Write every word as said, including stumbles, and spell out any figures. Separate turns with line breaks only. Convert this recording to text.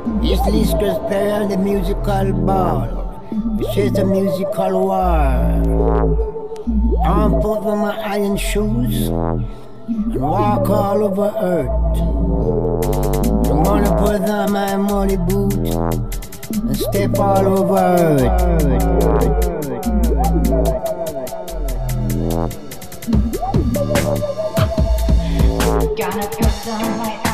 This Liskers play on the musical ball. This is a musical war. I'm put on my iron shoes and walk all over earth. I'm gonna put on my muddy boots and step all over earth.
Gonna put on my